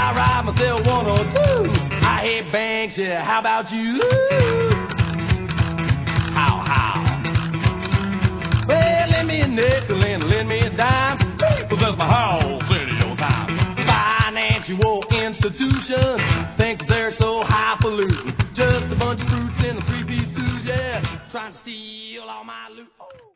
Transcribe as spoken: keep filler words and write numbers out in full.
I ride myself one or two. I hate banks, yeah, how about you? How, how? Well, lend me a nickel and lend me a dime. Well, that's my house.